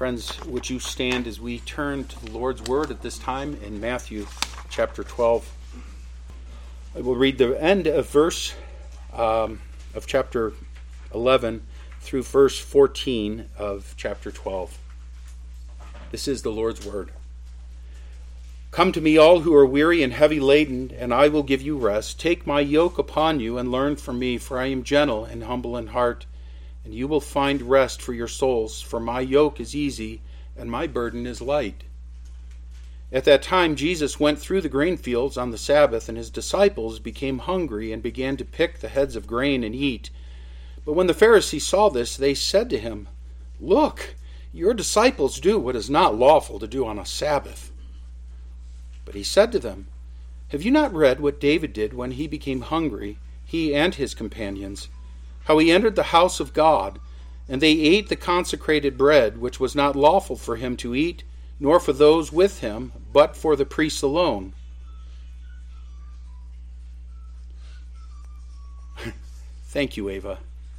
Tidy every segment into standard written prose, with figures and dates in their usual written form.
Friends, would you stand as we turn to the Lord's Word at this time in Matthew chapter 12. I will read the end of verse of chapter 11 through verse 14 of chapter 12. This is the Lord's Word. Come to me, all who are weary and heavy laden, and I will give you rest. Take my yoke upon you and learn from me, for I am gentle and humble in heart, and you will find rest for your souls, for my yoke is easy and my burden is light. At that time Jesus went through the grain fields on the Sabbath, and his disciples became hungry and began to pick the heads of grain and eat. But when the Pharisees saw this, they said to him, "Look, your disciples do what is not lawful to do on a Sabbath." But he said to them, "Have you not read what David did when he became hungry, he and his companions? How he entered the house of God, and they ate the consecrated bread, which was not lawful for him to eat, nor for those with him, but for the priests alone." Thank you, Ava.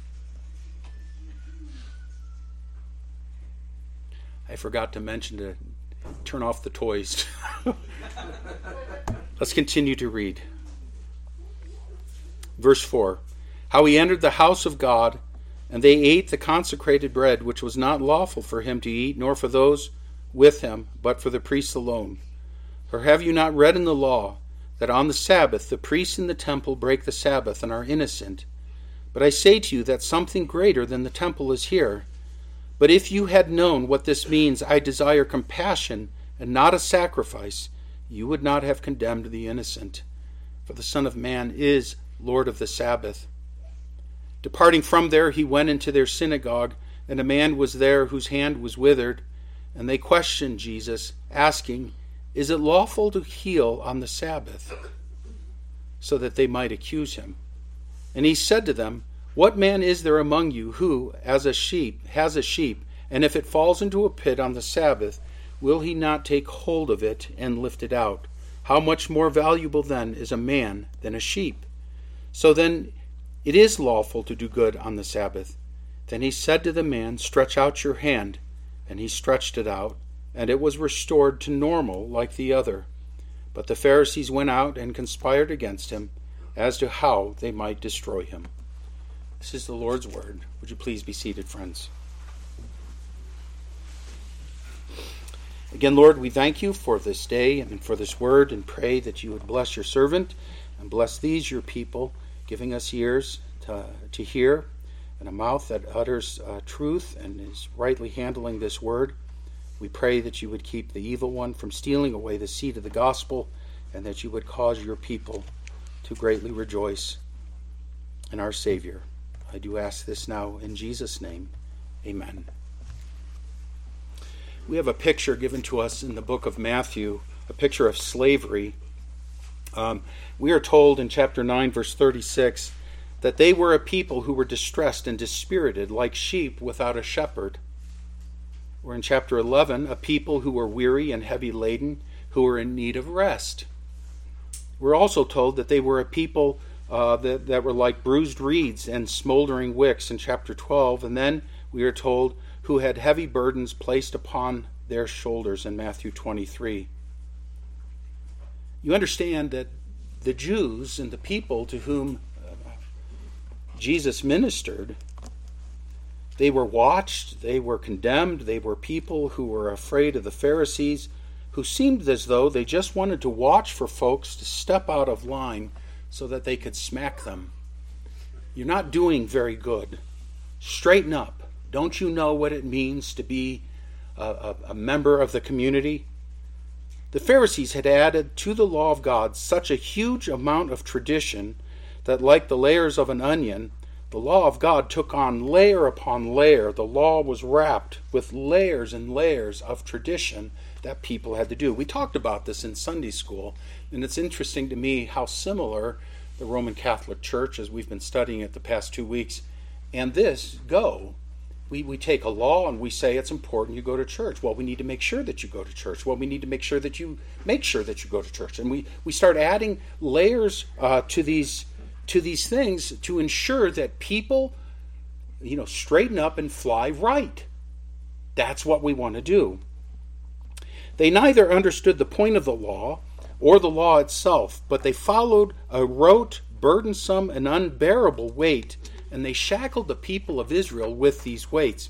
I forgot to mention to turn off the toys. Let's continue to read. Verse 4. How he entered the house of God, and they ate the consecrated bread, which was not lawful for him to eat, nor for those with him, but for the priests alone. For have you not read in the law, that on the Sabbath the priests in the temple break the Sabbath and are innocent? But I say to you that something greater than the temple is here. But if you had known what this means, I desire compassion and not a sacrifice, you would not have condemned the innocent. For the Son of Man is Lord of the Sabbath. Departing from there, he went into their synagogue, and a man was there whose hand was withered. And they questioned Jesus, asking, "Is it lawful to heal on the Sabbath?" So that they might accuse him. And he said to them, "What man is there among you who, has a sheep, and if it falls into a pit on the Sabbath, will he not take hold of it and lift it out? How much more valuable then is a man than a sheep? So then it is lawful to do good on the Sabbath." Then he said to the man, "Stretch out your hand." And he stretched it out, and it was restored to normal like the other. But the Pharisees went out and conspired against him as to how they might destroy him. This is the Lord's Word. Would you please be seated, friends? Again, Lord, we thank you for this day and for this word, and pray that you would bless your servant and bless these, your people, giving us ears to hear and a mouth that utters truth and is rightly handling this word. We pray that you would keep the evil one from stealing away the seed of the gospel, and that you would cause your people to greatly rejoice in our Savior. I do ask this now in Jesus' name. Amen. We have a picture given to us in the book of Matthew, a picture of slavery. We are told in chapter 9, verse 36, that they were a people who were distressed and dispirited, like sheep without a shepherd. Or in chapter 11, a people who were weary and heavy laden, who were in need of rest. We're also told that they were a people that were like bruised reeds and smoldering wicks in chapter 12. And then we are told who had heavy burdens placed upon their shoulders in Matthew 23. You understand that the Jews and the people to whom Jesus ministered, they were watched, they were condemned, they were people who were afraid of the Pharisees, who seemed as though they just wanted to watch for folks to step out of line so that they could smack them. You're not doing very good. Straighten up. Don't you know what it means to be a member of the community? The Pharisees had added to the law of God such a huge amount of tradition that, like the layers of an onion, the law of God took on layer upon layer. The law was wrapped with layers and layers of tradition that people had to do. We talked about this in Sunday school, and it's interesting to me how similar the Roman Catholic Church, as we've been studying it the past 2 weeks, and this go. We take a law and we say it's important you go to church. Well, we need to make sure that you go to church. Well, we need to make sure that you go to church. And we start adding layers to these things to ensure that people, straighten up and fly right. That's what we want to do. They neither understood the point of the law or the law itself, but they followed a rote, burdensome, and unbearable weight, and they shackled the people of Israel with these weights.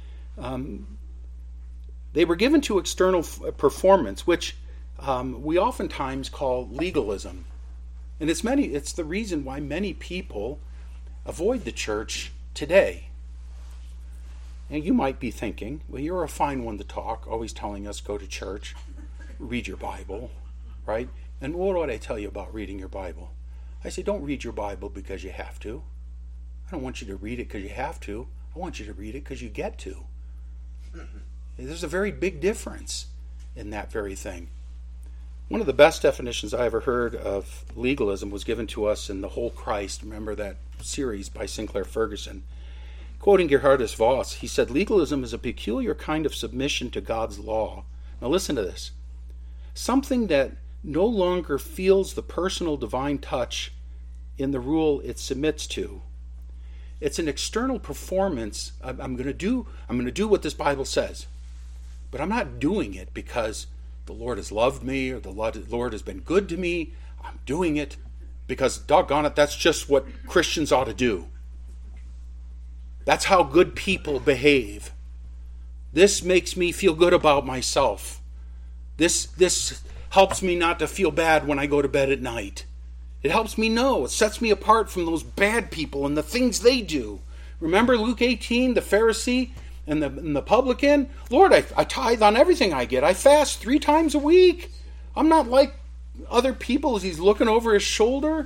They were given to external performance, which we oftentimes call legalism. And it's the reason why many people avoid the church today. And you might be thinking, well, you're a fine one to talk, always telling us go to church, read your Bible, right? And what do I tell you about reading your Bible? I say, don't read your Bible because you have to. I don't want you to read it because you have to. I want you to read it because you get to. There's a very big difference in that very thing. One of the best definitions I ever heard of legalism was given to us in The Whole Christ. Remember that series by Sinclair Ferguson? Quoting Geerhardus Voss, he said, legalism is a peculiar kind of submission to God's law. Now listen to this. Something that no longer feels the personal divine touch in the rule it submits to. It's an external performance. I'm going to do what this Bible says. But I'm not doing it because the Lord has loved me or the Lord has been good to me. I'm doing it because, doggone it, that's just what Christians ought to do. That's how good people behave. This makes me feel good about myself. This helps me not to feel bad when I go to bed at night. It helps me know. It sets me apart from those bad people and the things they do. Remember Luke 18, the Pharisee and the publican? Lord, I tithe on everything I get. I fast 3 times a week. I'm not like other people as he's looking over his shoulder.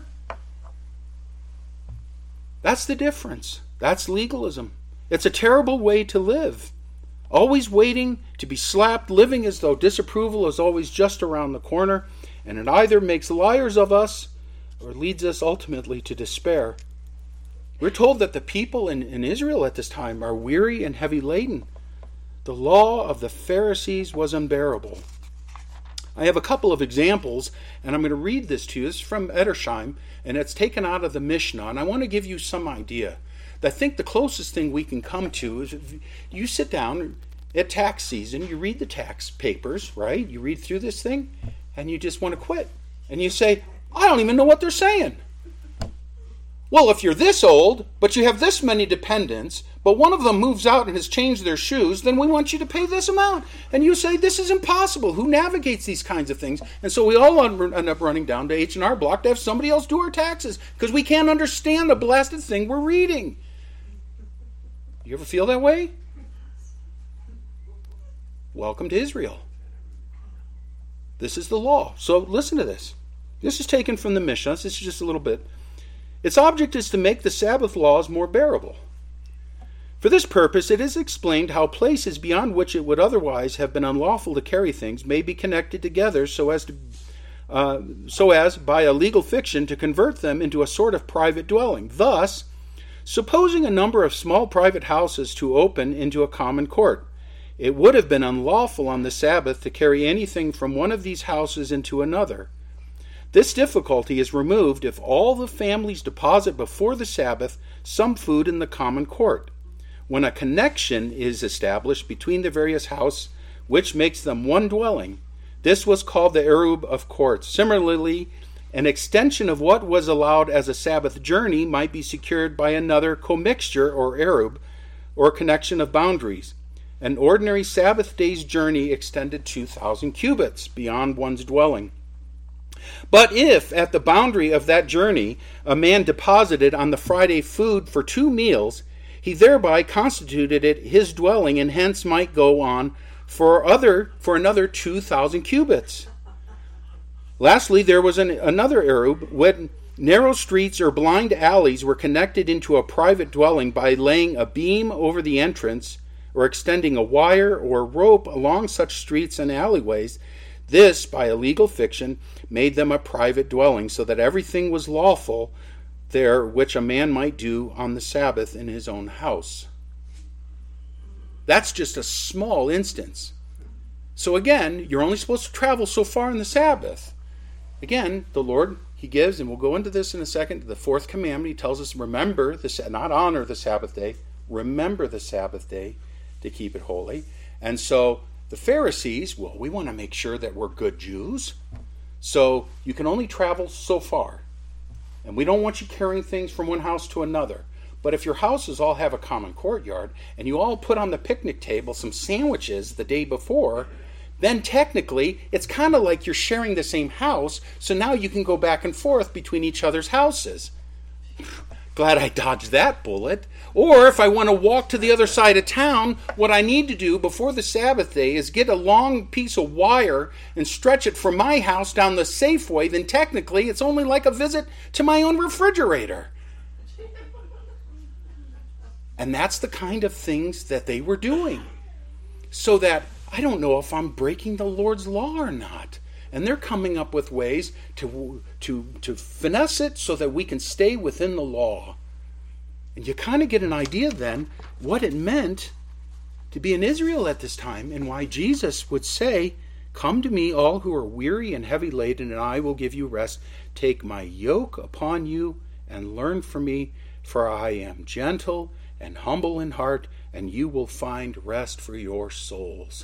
That's the difference. That's legalism. It's a terrible way to live. Always waiting to be slapped, living as though disapproval is always just around the corner, and it either makes liars of us or leads us ultimately to despair. We're told that the people in Israel at this time are weary and heavy laden. The law of the Pharisees was unbearable. I have a couple of examples, and I'm going to read this to you. It's from Edersheim, and it's taken out of the Mishnah, and I want to give you some idea. I think the closest thing we can come to is if you sit down at tax season, you read the tax papers, right? You read through this thing, and you just want to quit. And you say, I don't even know what they're saying. Well, if you're this old, but you have this many dependents, but one of them moves out and has changed their shoes, then we want you to pay this amount. And you say, this is impossible. Who navigates these kinds of things? And so we all end up running down to H&R Block to have somebody else do our taxes because we can't understand the blasted thing we're reading. You ever feel that way? Welcome to Israel. This is the law. So listen to this. This is taken from the Mishnah. This is just a little bit. Its object is to make the Sabbath laws more bearable. For this purpose, it is explained how places beyond which it would otherwise have been unlawful to carry things may be connected together so as by a legal fiction to convert them into a sort of private dwelling. Thus, supposing a number of small private houses to open into a common court, it would have been unlawful on the Sabbath to carry anything from one of these houses into another. This difficulty is removed if all the families deposit before the Sabbath some food in the common court. When a connection is established between the various houses, which makes them one dwelling, this was called the Erub of courts. Similarly, an extension of what was allowed as a Sabbath journey might be secured by another commixture or Erub, or connection of boundaries. An ordinary Sabbath day's journey extended 2,000 cubits beyond one's dwelling. But if, at the boundary of that journey, a man deposited on the Friday food for 2 meals, he thereby constituted it his dwelling, and hence might go on for another 2,000 cubits. Lastly, there was another Erub, when narrow streets or blind alleys were connected into a private dwelling by laying a beam over the entrance, or extending a wire or rope along such streets and alleyways. This, by a legal fiction, made them a private dwelling, so that everything was lawful there which a man might do on the Sabbath in his own house. That's just a small instance. So again, you're only supposed to travel so far in the Sabbath. Again, the Lord, He gives, and we'll go into this in a second, the 4th commandment. He tells us, remember, not honor the Sabbath day, remember the Sabbath day to keep it holy. And so the Pharisees, well, we want to make sure that we're good Jews. So you can only travel so far. And we don't want you carrying things from one house to another. But if your houses all have a common courtyard, and you all put on the picnic table some sandwiches the day before, then technically it's kind of like you're sharing the same house, so now you can go back and forth between each other's houses. Glad I dodged that bullet. Or if I want to walk to the other side of town, what I need to do before the Sabbath day is get a long piece of wire and stretch it from my house down the Safeway, then technically it's only like a visit to my own refrigerator. And that's the kind of things that they were doing. So that I don't know if I'm breaking the Lord's law or not. And they're coming up with ways to finesse it so that we can stay within the law. And you kind of get an idea then what it meant to be in Israel at this time and why Jesus would say, "Come to me, all who are weary and heavy laden, and I will give you rest. Take my yoke upon you and learn from me, for I am gentle and humble in heart, and you will find rest for your souls."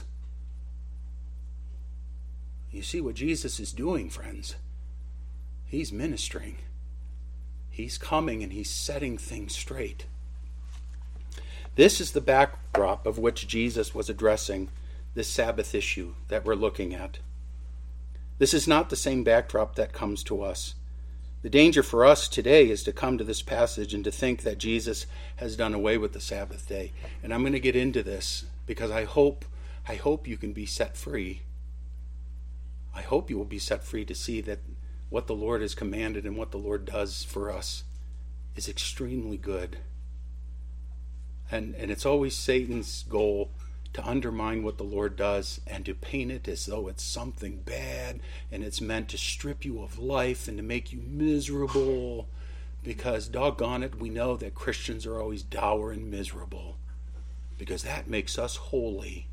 You see what Jesus is doing, friends? He's ministering. He's coming and he's setting things straight. This is the backdrop of which Jesus was addressing this Sabbath issue that we're looking at. This is not the same backdrop that comes to us. The danger for us today is to come to this passage and to think that Jesus has done away with the Sabbath day. And I'm going to get into this because I hope you can be set free. I hope you will be set free to see that what the Lord has commanded and what the Lord does for us is extremely good. And it's always Satan's goal to undermine what the Lord does and to paint it as though it's something bad and it's meant to strip you of life and to make you miserable. Because doggone it, we know that Christians are always dour and miserable because that makes us holy.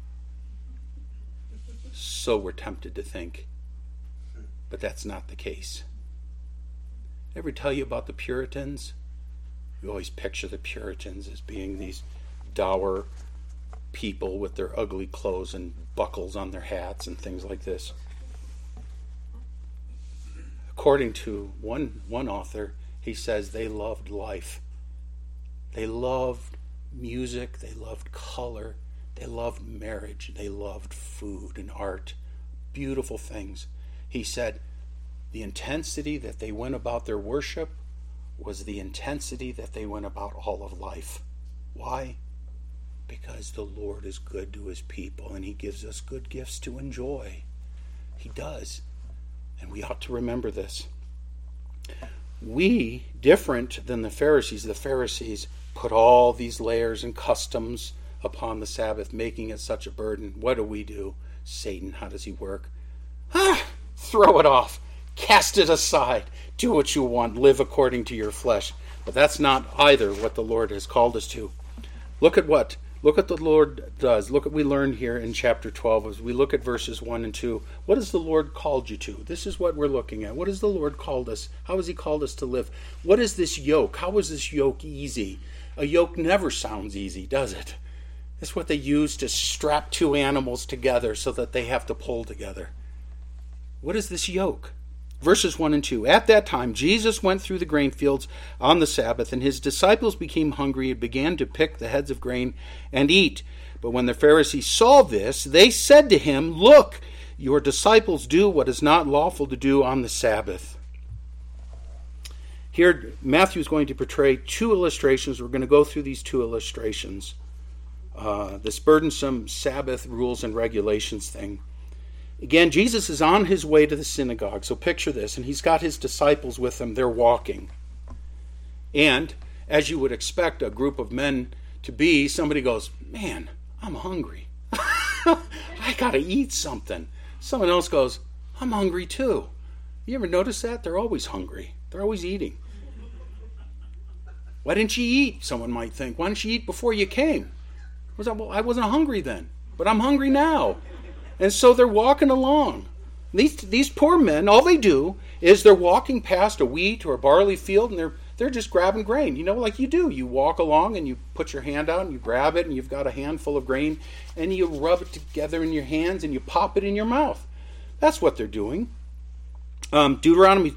So we're tempted to think. But that's not the case. Ever tell you about the Puritans? You always picture the Puritans as being these dour people with their ugly clothes and buckles on their hats and things like this. According to one author, he says they loved life. They loved music, they loved color, they loved marriage, they loved food and art. Beautiful things. He said the intensity that they went about their worship was the intensity that they went about all of life. Why? Because the Lord is good to his people and he gives us good gifts to enjoy. He does. And we ought to remember this. We, different than the Pharisees put all these layers and customs upon the Sabbath, making it such a burden. What do? Satan, how does he work? Throw it off. Cast it aside. Do what you want. Live according to your flesh. But that's not either what the Lord has called us to. Look at the Lord does. Look what we learned here in chapter 12 as we look at verses 1 and 2. What has the Lord called you to? This is what we're looking at. What has the Lord called us? How has he called us to live? What is this yoke? How is this yoke easy? A yoke never sounds easy, does it? It's what they use to strap two animals together so that they have to pull together. What is this yoke? Verses 1 and 2. At that time, Jesus went through the grain fields on the Sabbath, and his disciples became hungry and began to pick the heads of grain and eat. But when the Pharisees saw this, they said to him, "Look, your disciples do what is not lawful to do on the Sabbath." Here, Matthew is going to portray two illustrations. We're going to go through these two illustrations. This burdensome Sabbath rules and regulations thing. Again, Jesus is on his way to the synagogue. So picture this. And he's got his disciples with him. They're walking. And as you would expect a group of men to be, somebody goes, "Man, I'm hungry. I got to eat something." Someone else goes, "I'm hungry too." You ever notice that? They're always hungry. They're always eating. "Why didn't you eat?" Someone might think. "Why didn't you eat before you came?" Well, I wasn't hungry then, but I'm hungry now. And so they're walking along. These poor men, all they do is they're walking past a wheat or a barley field, and They're just grabbing grain, like you do. You walk along and you put your hand out and you grab it and you've got a handful of grain and you rub it together in your hands and you pop it in your mouth. That's what they're doing. Deuteronomy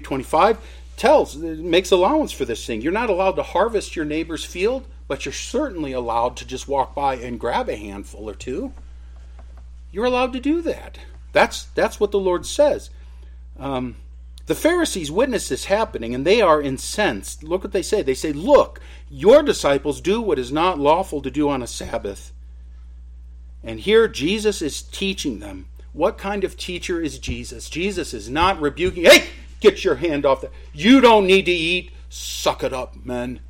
23:25 makes allowance for this thing. You're not allowed to harvest your neighbor's field, but you're certainly allowed to just walk by and grab a handful or two. You're allowed to do that. That's what the Lord says. The Pharisees witness this happening, and they are incensed. Look what they say. They say, "Look, your disciples do what is not lawful to do on a Sabbath." And here Jesus is teaching them. What kind of teacher is Jesus? Jesus is not rebuking, "Hey, get your hand off that. You don't need to eat. Suck it up, men."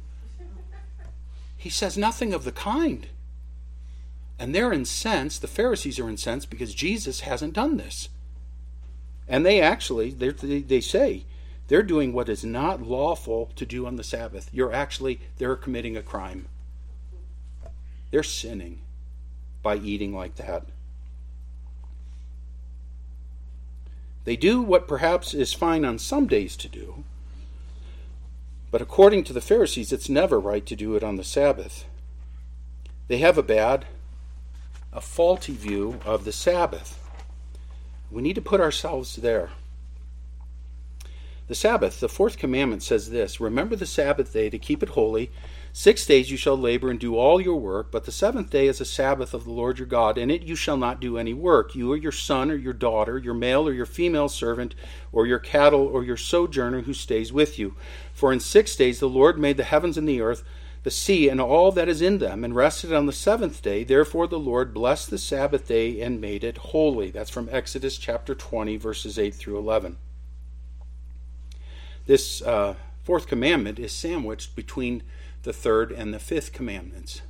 He says nothing of the kind. And they're incensed, the Pharisees are incensed because Jesus hasn't done this. And they say they're doing what is not lawful to do on the Sabbath. They're committing a crime. They're sinning by eating like that. They do what perhaps is fine on some days to do, but according to the Pharisees, it's never right to do it on the Sabbath. They have a faulty view of the Sabbath. We need to put ourselves there. The Sabbath, the fourth commandment says this: "Remember the Sabbath day to keep it holy. 6 days you shall labor and do all your work, but the seventh day is a Sabbath of the Lord your God. In it you shall not do any work, you or your son or your daughter, your male or your female servant, or your cattle or your sojourner who stays with you. For in 6 days the Lord made the heavens and the earth, the sea, and all that is in them, and rested on the seventh day. Therefore the Lord blessed the Sabbath day and made it holy." That's from Exodus chapter 20, verses 8 through 11. This fourth commandment is sandwiched between the third and the fifth commandments.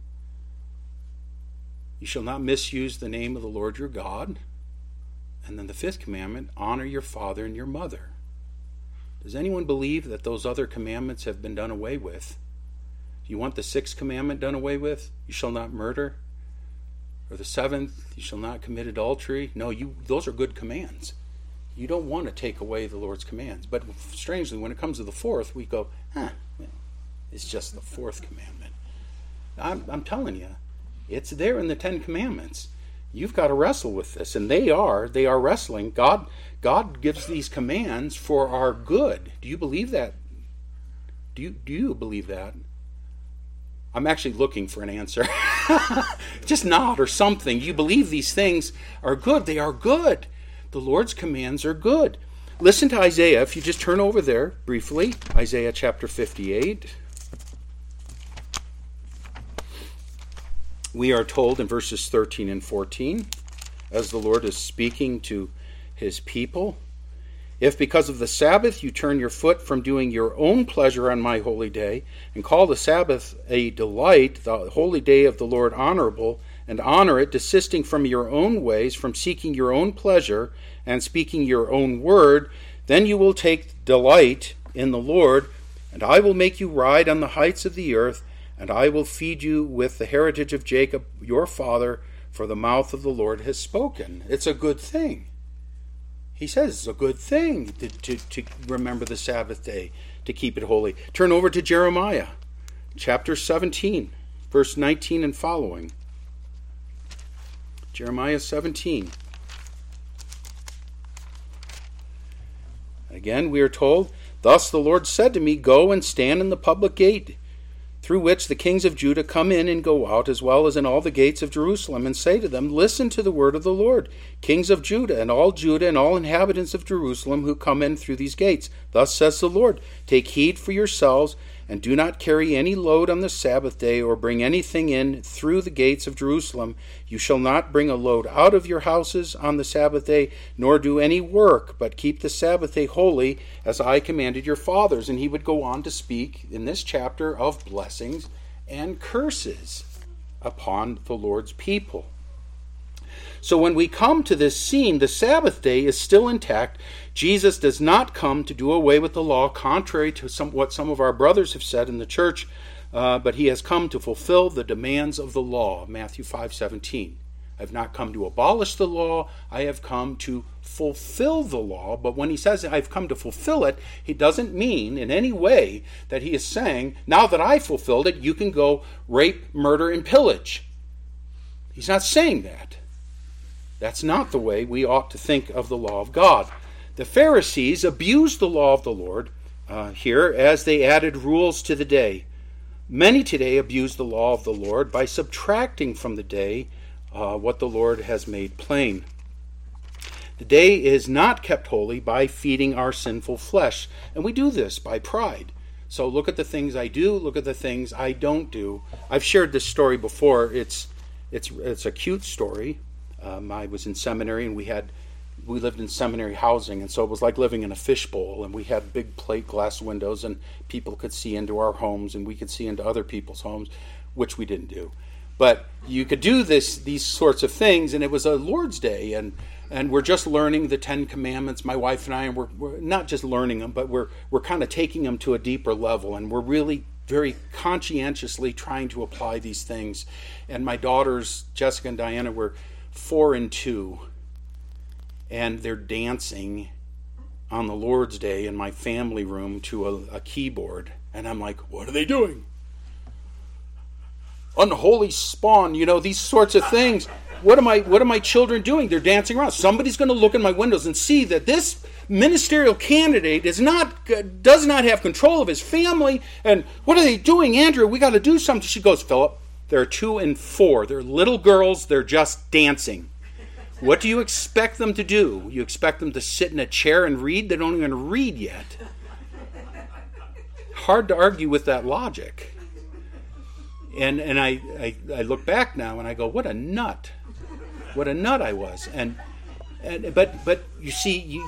You shall not misuse the name of the Lord your God. And then the fifth commandment, honor your father and your mother. Does anyone believe that those other commandments have been done away with? Do you want the sixth commandment done away with? You shall not murder. Or the seventh, you shall not commit adultery. No, those are good commands. You don't want to take away the Lord's commands. But strangely, when it comes to the fourth, we go, it's just the fourth commandment. I'm telling you, it's there in the 10 Commandments. You've got to wrestle with this, and they are wrestling. God gives these commands for our good. Do you believe that? Do you believe that? I'm actually looking for an answer. Just nod or something. You believe these things are good. They are good. The Lord's commands are good. Listen to Isaiah. If you just turn over there briefly, Isaiah chapter 58. We are told in verses 13 and 14, as the Lord is speaking to his people, "If because of the Sabbath you turn your foot from doing your own pleasure on my holy day, and call the Sabbath a delight, the holy day of the Lord honorable, and honor it, desisting from your own ways, from seeking your own pleasure, and speaking your own word, then you will take delight in the Lord, and I will make you ride on the heights of the earth, and I will feed you with the heritage of Jacob your father, for the mouth of the Lord has spoken." It's a good thing. He says it's a good thing to remember the Sabbath day, to keep it holy. Turn over to Jeremiah, chapter 17, verse 19 and following. Jeremiah 17. Again, we are told, "Thus the Lord said to me, Go and stand in the public gate, through which the kings of Judah come in and go out, as well as in all the gates of Jerusalem, and say to them, Listen to the word of the Lord, kings of Judah and all inhabitants of Jerusalem who come in through these gates. Thus says the Lord, Take heed for yourselves, and do not carry any load on the Sabbath day, or bring anything in through the gates of Jerusalem. You shall not bring a load out of your houses on the Sabbath day, nor do any work, but keep the Sabbath day holy, as I commanded your fathers." And he would go on to speak in this chapter of blessings and curses upon the Lord's people. So when we come to this scene, the Sabbath day is still intact. Jesus does not come to do away with the law, contrary to what some of our brothers have said in the church, but he has come to fulfill the demands of the law, Matthew 5:17. I have not come to abolish the law. I have come to fulfill the law. But when he says I've come to fulfill it, he doesn't mean in any way that he is saying, now that I fulfilled it, you can go rape, murder, and pillage. He's not saying that. That's not the way we ought to think of the law of God. The Pharisees abused the law of the Lord here as they added rules to the day. Many today abuse the law of the Lord by subtracting from the day what the Lord has made plain. The day is not kept holy by feeding our sinful flesh, and we do this by pride. So look at the things I do, look at the things I don't do. I've shared this story before. It's a cute story. I was in seminary, and we lived in seminary housing, and so it was like living in a fishbowl, and we had big plate glass windows, and people could see into our homes, and we could see into other people's homes, which we didn't do. But you could do these sorts of things, and it was a Lord's Day, and we're just learning the Ten Commandments, my wife and I, and we're not just learning them, but we're kind of taking them to a deeper level, and we're really very conscientiously trying to apply these things. And my daughters, Jessica and Diana, were 4 and 2, and they're dancing on the Lord's Day in my family room to a keyboard, and I'm like, what are they doing? Unholy spawn, these sorts of things. What are my children doing? They're dancing around. Somebody's going to look in my windows and see that this ministerial candidate does not have control of his family. And what are they doing, Andrew? We got to do something. She goes, Philip, they're 2 and 4. They're little girls. They're just dancing. What do you expect them to do? You expect them to sit in a chair and read? They don't even read yet. Hard to argue with that logic. And I look back now and I go, what a nut. What a nut I was. But you see,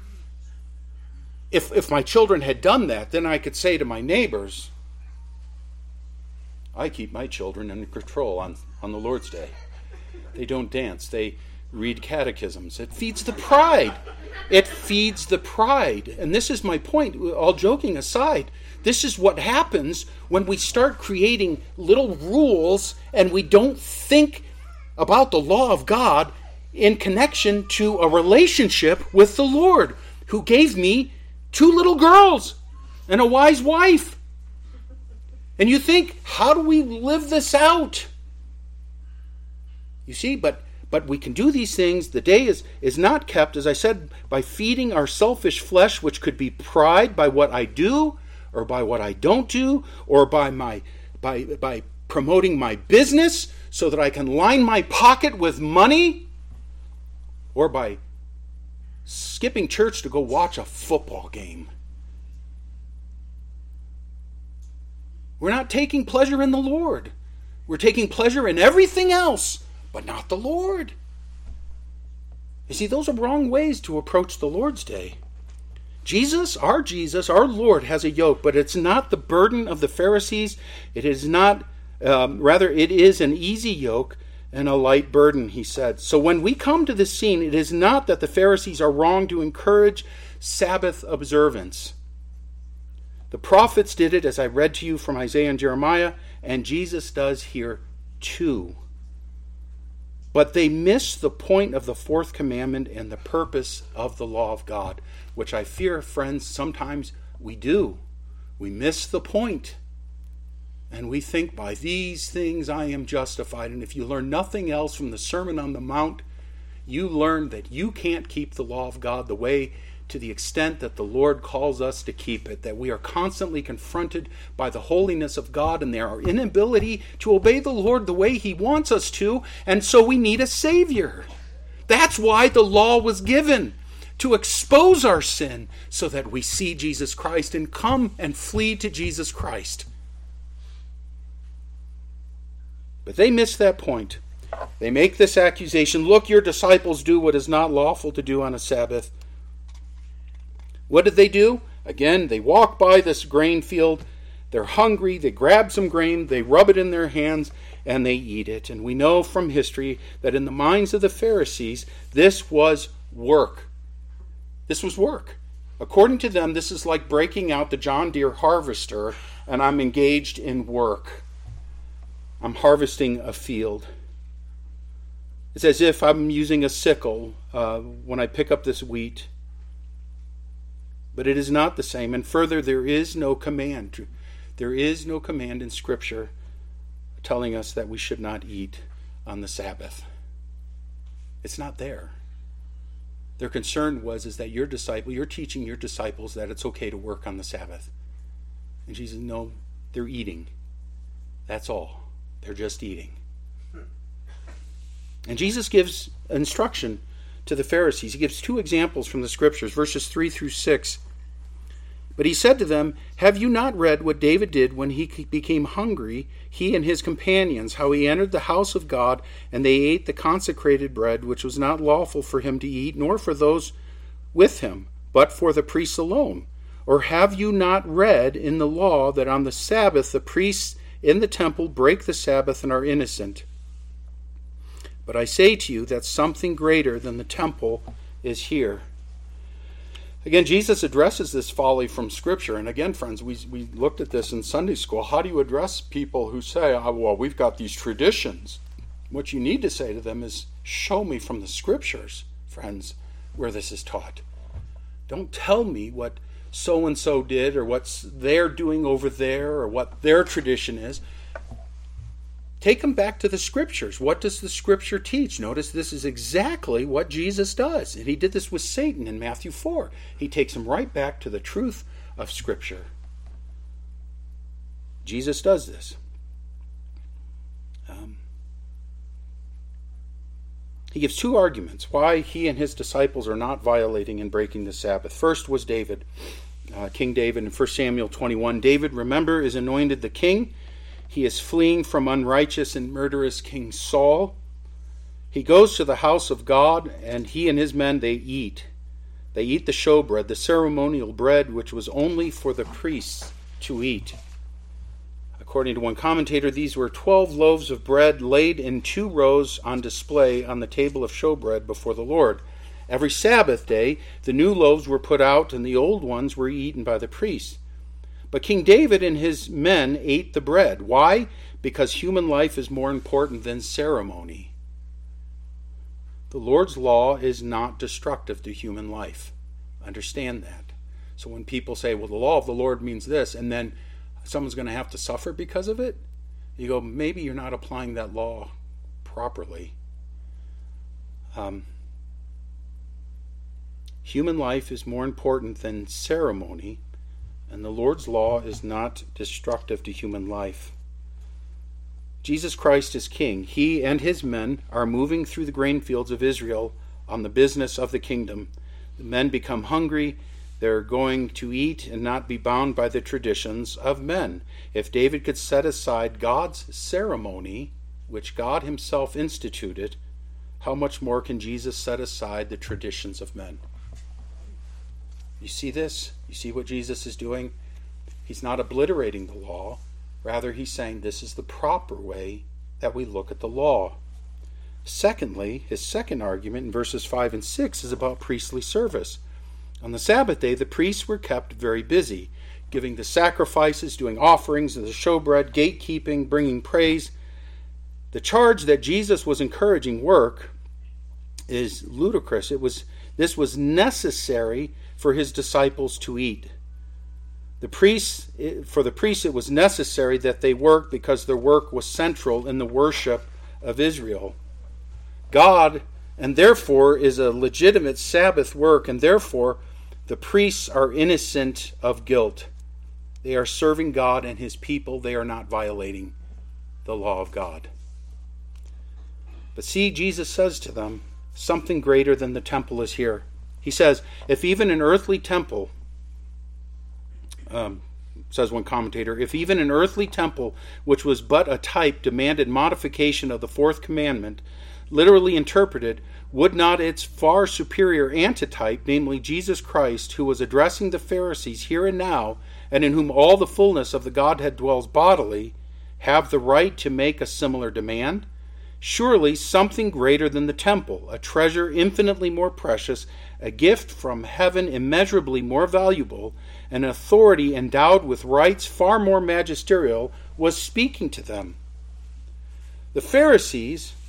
if my children had done that, then I could say to my neighbors, I keep my children under control on the Lord's Day. They don't dance. They read catechisms. It feeds the pride. It feeds the pride. And this is my point, all joking aside. This is what happens when we start creating little rules and we don't think about the law of God in connection to a relationship with the Lord, who gave me 2 little girls and a wise wife. And you think, how do we live this out? You see, but we can do these things. The day is not kept, as I said, by feeding our selfish flesh, which could be pride by what I do, or by what I don't do, or by promoting my business so that I can line my pocket with money, or by skipping church to go watch a football game. We're not taking pleasure in the Lord. We're taking pleasure in everything else, but not the Lord. You see, those are wrong ways to approach the Lord's Day. Jesus, our Lord, has a yoke, but it's not the burden of the Pharisees. It is not, rather, it is an easy yoke and a light burden, he said. So when we come to this scene, it is not that the Pharisees are wrong to encourage Sabbath observance. The prophets did it, as I read to you from Isaiah and Jeremiah, and Jesus does here too. But they miss the point of the 4th commandment and the purpose of the law of God, which I fear, friends, sometimes we do. We miss the point. And we think, by these things I am justified. And if you learn nothing else from the Sermon on the Mount, you learn that you can't keep the law of God the way, to the extent that the Lord calls us to keep it, that we are constantly confronted by the holiness of God and our inability to obey the Lord the way He wants us to, and so we need a Savior. That's why the law was given, to expose our sin so that we see Jesus Christ and come and flee to Jesus Christ. But they miss that point. They make this accusation, look, your disciples do what is not lawful to do on a Sabbath. What did they do? Again, they walk by this grain field. They're hungry. They grab some grain. They rub it in their hands and they eat it. And we know from history that in the minds of the Pharisees, this was work. This was work. According to them, this is like breaking out the John Deere harvester and I'm engaged in work. I'm harvesting a field. It's as if I'm using a sickle when I pick up this wheat. But it is not the same. And further, there is no command. There is no command in Scripture telling us that we should not eat on the Sabbath. It's not there. Their concern is that you're teaching your disciples that it's okay to work on the Sabbath. And Jesus, no, they're eating. That's all. They're just eating. And Jesus gives instruction to the Pharisees. He gives two examples from the Scriptures, verses 3 through 6. But he said to them, "Have you not read what David did when he became hungry, he and his companions, how he entered the house of God, and they ate the consecrated bread, which was not lawful for him to eat, nor for those with him, but for the priests alone? Or have you not read in the law that on the Sabbath the priests in the temple break the Sabbath and are innocent? But I say to you that something greater than the temple is here." Again, Jesus addresses this folly from Scripture. And again, friends, we looked at this in Sunday school. How do you address people who say, well, we've got these traditions? What you need to say to them is, show me from the Scriptures, friends, where this is taught. Don't tell me what so-and-so did or what they're doing over there or what their tradition is. Take them back to the Scriptures. What does the Scripture teach? Notice this is exactly what Jesus does. And he did this with Satan in Matthew 4. He takes him right back to the truth of Scripture. Jesus does this. He gives two arguments why he and his disciples are not violating and breaking the Sabbath. First was David, King David in 1 Samuel 21. David, remember, is anointed the king. He is fleeing from unrighteous and murderous King Saul. He goes to the house of God, and he and his men, they eat. They eat the showbread, the ceremonial bread, which was only for the priests to eat. According to one commentator, these were 12 loaves of bread laid in 2 rows on display on the table of showbread before the Lord. Every Sabbath day, the new loaves were put out, and the old ones were eaten by the priests. But King David and his men ate the bread. Why? Because human life is more important than ceremony. The Lord's law is not destructive to human life. Understand that. So when people say, well, the law of the Lord means this, and then someone's going to have to suffer because of it, you go, maybe you're not applying that law properly. Human life is more important than ceremony. And the Lord's law is not destructive to human life. Jesus Christ is king. He and his men are moving through the grain fields of Israel on the business of the kingdom. The men become hungry. They're going to eat and not be bound by the traditions of men. If David could set aside God's ceremony, which God himself instituted, how much more can Jesus set aside the traditions of men? You see this? You see what Jesus is doing? He's not obliterating the law. Rather, he's saying this is the proper way that we look at the law. Secondly, his second argument in verses 5 and 6 is about priestly service. On the Sabbath day, the priests were kept very busy, giving the sacrifices, doing offerings of the showbread, gatekeeping, bringing praise. The charge that Jesus was encouraging work is ludicrous. This was necessary for his disciples to eat. For the priests, it was necessary that they work because their work was central in the worship of Israel. God, and therefore, is a legitimate Sabbath work, and therefore, the priests are innocent of guilt. They are serving God and his people. They are not violating the law of God. But see, Jesus says to them, something greater than the temple is here. He says, if even an earthly temple, says one commentator, if even an earthly temple, which was but a type, demanded modification of the fourth commandment, literally interpreted, would not its far superior antitype, namely Jesus Christ, who was addressing the Pharisees here and now, and in whom all the fullness of the Godhead dwells bodily, have the right to make a similar demand? Surely something greater than the temple, a treasure infinitely more precious, a gift from heaven immeasurably more valuable, an authority endowed with rights far more magisterial, was speaking to them. The Pharisees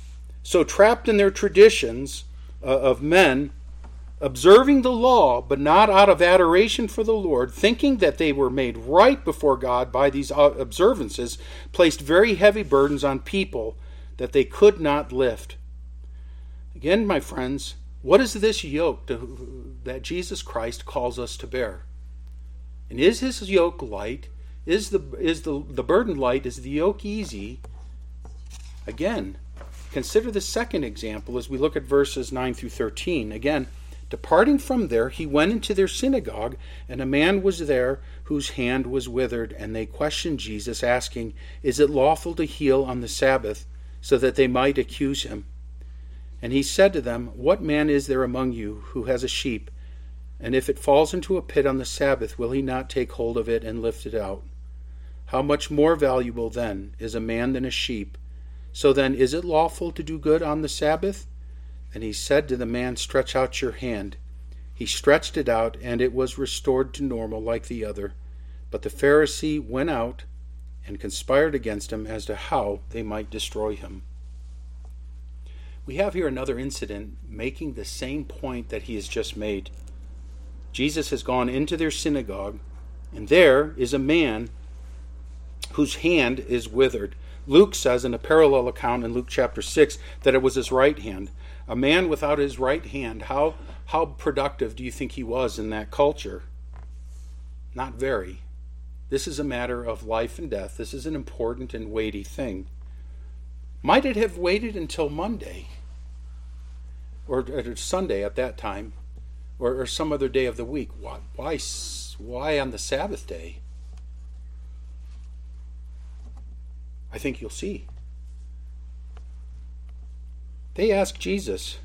So trapped in their traditions of men, observing the law, but not out of adoration for the Lord, thinking that they were made right before God by these observances, placed very heavy burdens on people that they could not lift. Again, my friends, what is this yoke that Jesus Christ calls us to bear? And is his yoke light? Is the burden light? Is the yoke easy? Again, consider the second example as we look at verses 9 through 13. Again, departing from there, he went into their synagogue, and a man was there whose hand was withered, and they questioned Jesus, asking, "Is it lawful to heal on the Sabbath?" so that they might accuse him. And he said to them, "What man is there among you who has a sheep, and if it falls into a pit on the Sabbath, will he not take hold of it and lift it out? How much more valuable then is a man than a sheep? So then, is it lawful to do good on the Sabbath?" And he said to the man, "Stretch out your hand." He stretched it out, and it was restored to normal like the other. But the Pharisee went out and conspired against him as to how they might destroy him. We have here another incident making the same point that he has just made. Jesus has gone into their synagogue, and there is a man whose hand is withered. Luke says in a parallel account in Luke chapter 6 that it was his right hand. A man without his right hand, how productive do you think he was in that culture? Not very. This is a matter of life and death. This is an important and weighty thing. Might it have waited until Monday? Or Sunday at that time? Or some other day of the week? Why on the Sabbath day? I think you'll see. They ask Jesus,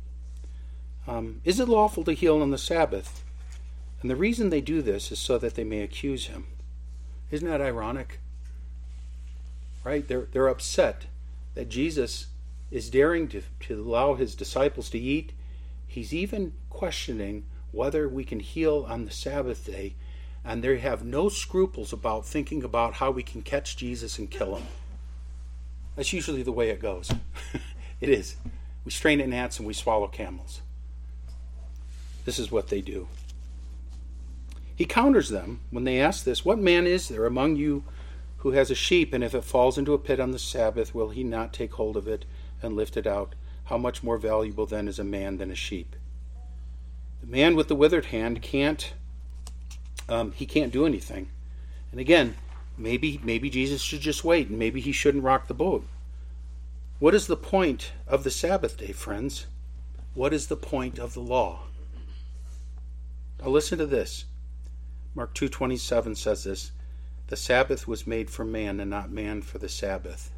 is it lawful to heal on the Sabbath? And the reason they do this is so that they may accuse him. Isn't that ironic? Right? They're upset that Jesus is daring to allow his disciples to eat. He's even questioning whether we can heal on the Sabbath day, and they have no scruples about thinking about how we can catch Jesus and kill him. That's usually the way it goes. It is. We strain at gnats and we swallow camels. This is what they do. He counters them when they ask this, "What man is there among you who has a sheep, and if it falls into a pit on the Sabbath, will he not take hold of it and lift it out? How much more valuable then is a man than a sheep?" The man with the withered hand can't do anything. And again, maybe Jesus should just wait, and maybe he shouldn't rock the boat. What is the point of the Sabbath day, friends? What is the point of the law? Now listen to this. Mark 2:27 says this, "The Sabbath was made for man, and not man for the Sabbath."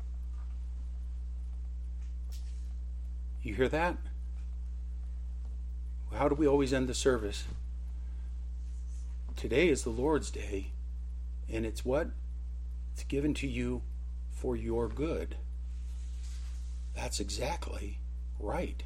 You hear that? How do we always end the service? Today is the Lord's day, and it's what? It's given to you for your good. That's exactly right.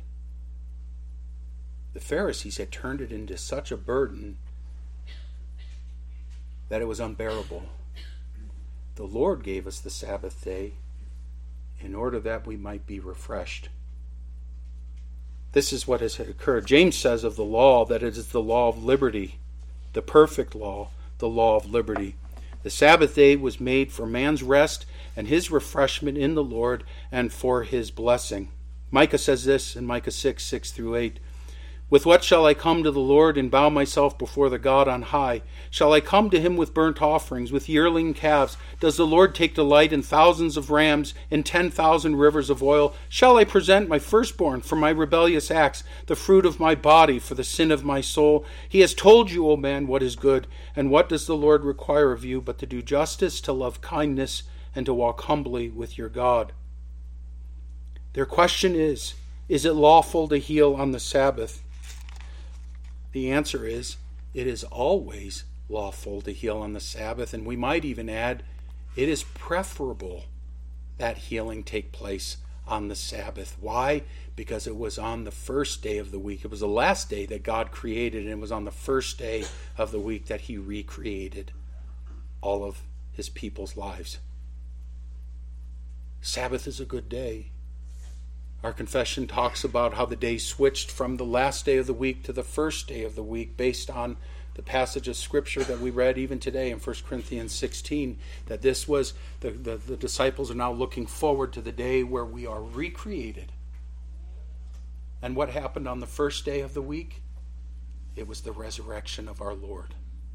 The Pharisees had turned it into such a burden that it was unbearable. The Lord gave us the Sabbath day in order that we might be refreshed. This is what has occurred. James says of the law that it is the law of liberty, the perfect law, the law of liberty. The Sabbath day was made for man's rest and his refreshment in the Lord and for his blessing. Micah says this in Micah 6:6-8. "With what shall I come to the Lord and bow myself before the God on high? Shall I come to him with burnt offerings, with yearling calves? Does the Lord take delight in thousands of rams, in 10,000 rivers of oil? Shall I present my firstborn for my rebellious acts, the fruit of my body for the sin of my soul? He has told you, O man, what is good, and what does the Lord require of you but to do justice, to love kindness, and to walk humbly with your God?" Their question is it lawful to heal on the Sabbath? The answer is, it is always lawful to heal on the Sabbath, and we might even add, it is preferable that healing take place on the Sabbath. Why? Because it was on the first day of the week. It was the last day that God created, and it was on the first day of the week that he recreated all of his people's lives. Sabbath is a good day. Our confession talks about how the day switched from the last day of the week to the first day of the week based on the passage of Scripture that we read even today in 1 Corinthians 16, that this was, the disciples are now looking forward to the day where we are recreated. And what happened on the first day of the week? It was the resurrection of our Lord.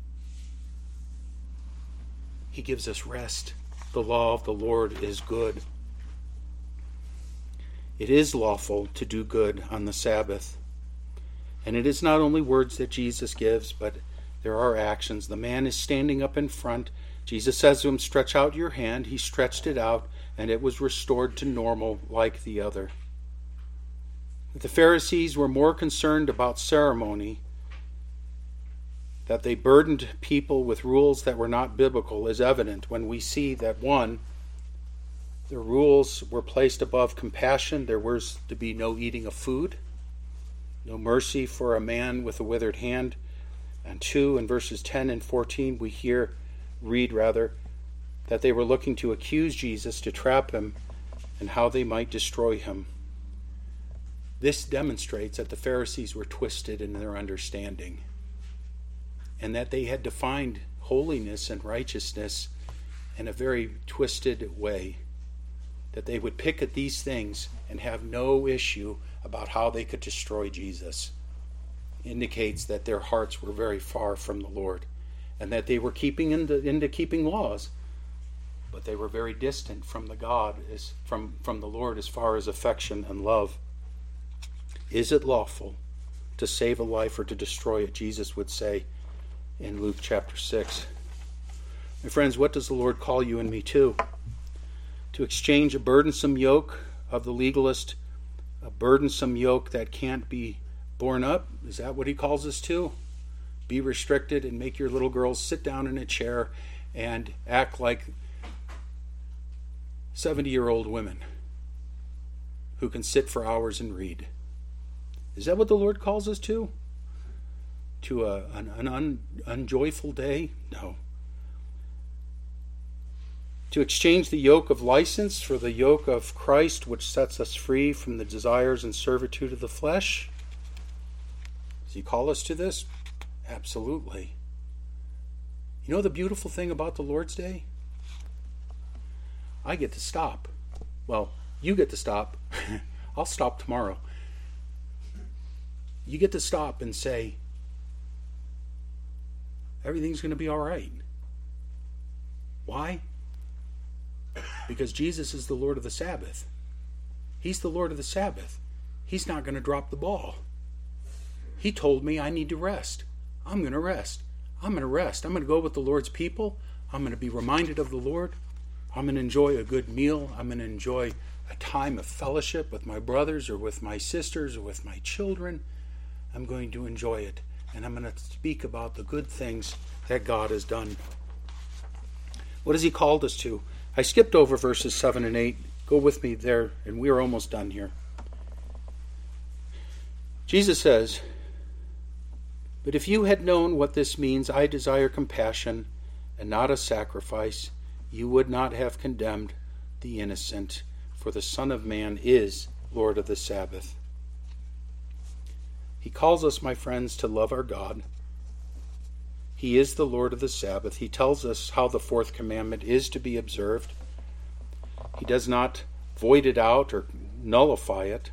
He gives us rest. The law of the Lord is good. It is lawful to do good on the Sabbath. And it is not only words that Jesus gives, but there are actions. The man is standing up in front. Jesus says to him, "Stretch out your hand." He stretched it out, and it was restored to normal like the other. The Pharisees were more concerned about ceremony, that they burdened people with rules that were not biblical, is evident when we see that, one, the rules were placed above compassion. There was to be no eating of food, no mercy for a man with a withered hand. And two, in verses 10 and 14, we read that they were looking to accuse Jesus, to trap him, and how they might destroy him. This demonstrates that the Pharisees were twisted in their understanding, and that they had defined holiness and righteousness in a very twisted way. That they would pick at these things and have no issue about how they could destroy Jesus indicates that their hearts were very far from the Lord, and that they were keeping into keeping laws, but they were very distant from the Lord as far as affection and love. Is it lawful to save a life or to destroy it? Jesus would say in Luke chapter 6. My friends, what does the Lord call you and me to? To exchange a burdensome yoke of the legalist, a burdensome yoke that can't be borne up? Is that what he calls us to? Be restricted and make your little girls sit down in a chair and act like 70-year-old women who can sit for hours and read. Is that what the Lord calls us to? To an unjoyful day? No. To exchange the yoke of license for the yoke of Christ, which sets us free from the desires and servitude of the flesh? Does he call us to this? Absolutely. You know the beautiful thing about the Lord's Day? I get to stop. Well, you get to stop. I'll stop tomorrow. You get to stop and say, everything's going to be all right. Why? Because Jesus is the Lord of the Sabbath. He's the Lord of the Sabbath. He's not going to drop the ball. He told me I need to rest. I'm going to rest. I'm going to rest. I'm going to go with the Lord's people. I'm going to be reminded of the Lord. I'm going to enjoy a good meal. I'm going to enjoy a time of fellowship with my brothers or with my sisters or with my children. I'm going to enjoy it. And I'm going to speak about the good things that God has done. What has he called us to? I skipped over verses 7 and 8. Go with me there, and we are almost done here. Jesus says, "But if you had known what this means, I desire compassion and not a sacrifice, you would not have condemned the innocent, for the Son of Man is Lord of the Sabbath." He calls us, my friends, to love our God. He is the Lord of the Sabbath. He tells us how the fourth commandment is to be observed. He does not void it out or nullify it.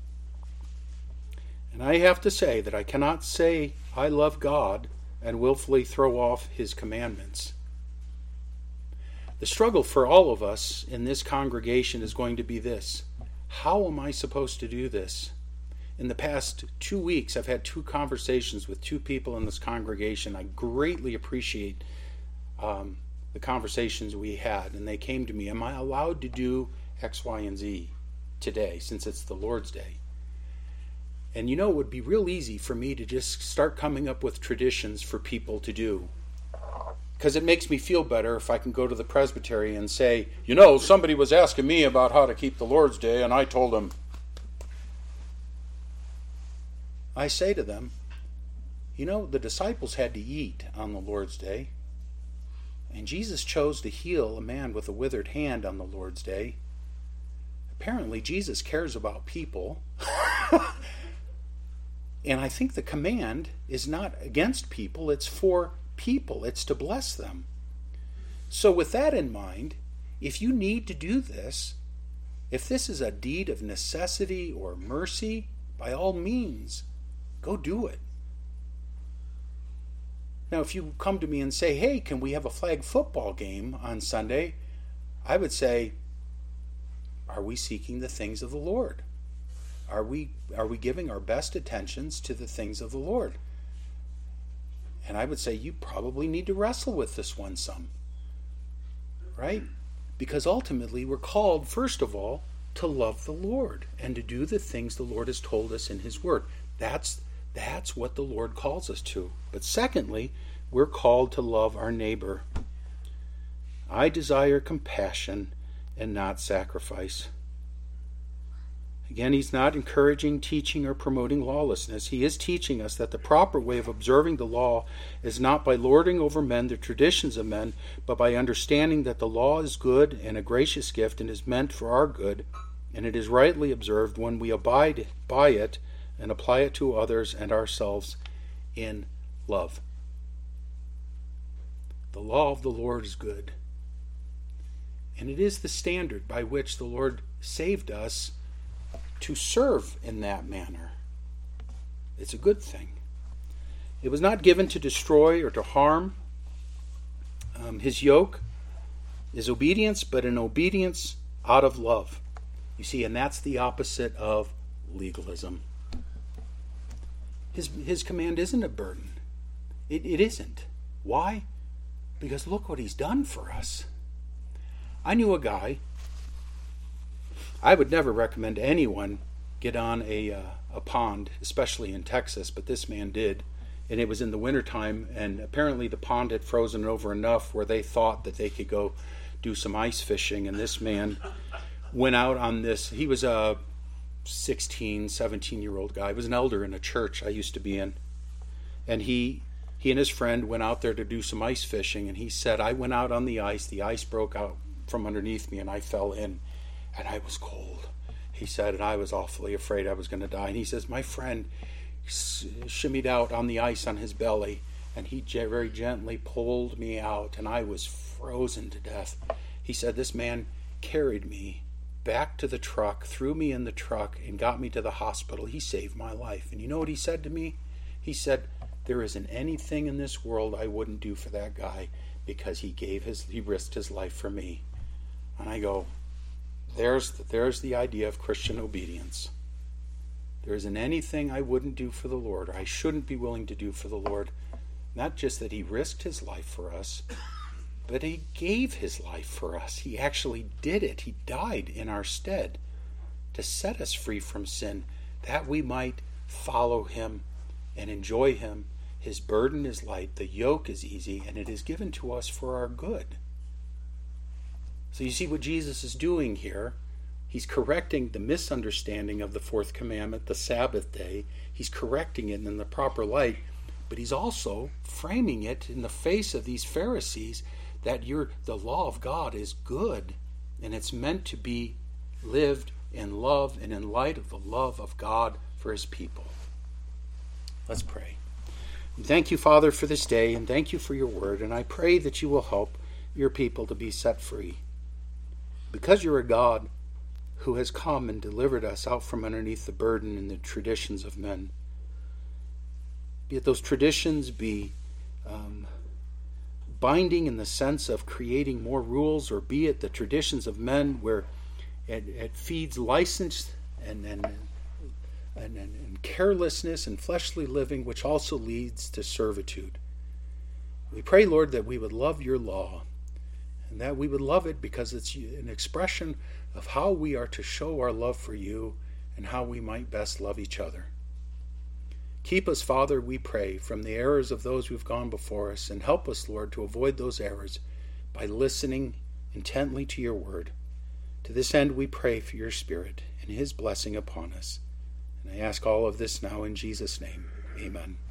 And I have to say that I cannot say I love God and willfully throw off his commandments. The struggle for all of us in this congregation is going to be this: how am I supposed to do this? In the past 2 weeks, I've had 2 conversations with 2 people in this congregation. I greatly appreciate the conversations we had, and they came to me, am I allowed to do X, Y, and Z today, since it's the Lord's Day? And you know, it would be real easy for me to just start coming up with traditions for people to do. Because it makes me feel better if I can go to the presbytery and say, you know, somebody was asking me about how to keep the Lord's Day, and I told them. I say to them, you know, the disciples had to eat on the Lord's Day. And Jesus chose to heal a man with a withered hand on the Lord's Day. apparently Jesus cares about people. And I think the command is not against people, it's for people. It's to bless them. So with that in mind, if you need to do this, if this is a deed of necessity or mercy, by all means, go do it. Now, if you come to me and say, hey, can we have a flag football game on Sunday? I would say, are we seeking the things of the Lord? Are we giving our best attentions to the things of the Lord? And I would say you probably need to wrestle with this one some. Right? Because ultimately we're called, first of all, to love the Lord and to do the things the Lord has told us in His Word. That's what the Lord calls us to. But secondly, we're called to love our neighbor. I desire compassion and not sacrifice. Again, he's not encouraging, teaching, or promoting lawlessness. He is teaching us that the proper way of observing the law is not by lording over men the traditions of men, but by understanding that the law is good and a gracious gift and is meant for our good, and it is rightly observed when we abide by it and apply it to others and ourselves in love. The law of the Lord is good, and it is the standard by which the Lord saved us to serve in that manner. It's a good thing. It was not given to destroy or to harm. His yoke is obedience, but an obedience out of love. You see, and that's the opposite of legalism. His command isn't a burden. It isn't. Why? Because look what he's done for us. I knew a guy. I would never recommend anyone get on a pond, especially in Texas, but this man did. And it was in the wintertime, and apparently the pond had frozen over enough where they thought that they could go do some ice fishing. And this man went out on this. He was a 16, 17-year-old guy. He was an elder in a church I used to be in. And he and his friend went out there to do some ice fishing. And he said, I went out on the ice broke out from underneath me, and I fell in. And I was cold, he said, and I was awfully afraid I was going to die. And he says, my friend shimmied out on the ice on his belly, and he very gently pulled me out, and I was frozen to death. He said, this man carried me back to the truck, threw me in the truck, and got me to the hospital. He saved my life. And you know what he said to me? He said, there isn't anything in this world I wouldn't do for that guy, because he risked his life for me. And I go, there's the idea of Christian obedience. There isn't anything I wouldn't do for the Lord, or I shouldn't be willing to do for the Lord. Not just that he risked his life for us, but he gave his life for us. He actually did it. He died in our stead to set us free from sin, that we might follow him and enjoy him. His burden is light, the yoke is easy, and it is given to us for our good. So you see what Jesus is doing here. He's correcting the misunderstanding of the fourth commandment, the Sabbath day. He's correcting it in the proper light, but he's also framing it in the face of these Pharisees that the law of God is good, and it's meant to be lived in love and in light of the love of God for his people. Let's pray. Thank you, Father, for this day, and thank you for your word, and I pray that you will help your people to be set free. Because you're a God who has come and delivered us out from underneath the burden and the traditions of men. Be it those traditions be binding in the sense of creating more rules, or be it the traditions of men where it feeds license and carelessness and fleshly living, which also leads to servitude. We pray, Lord, that we would love your law, and that we would love it because it's an expression of how we are to show our love for you and how we might best love each other. Keep us, Father, we pray, from the errors of those who have gone before us, and help us, Lord, to avoid those errors by listening intently to your word. To this end we pray for your Spirit and his blessing upon us. And I ask all of this now in Jesus' name. Amen.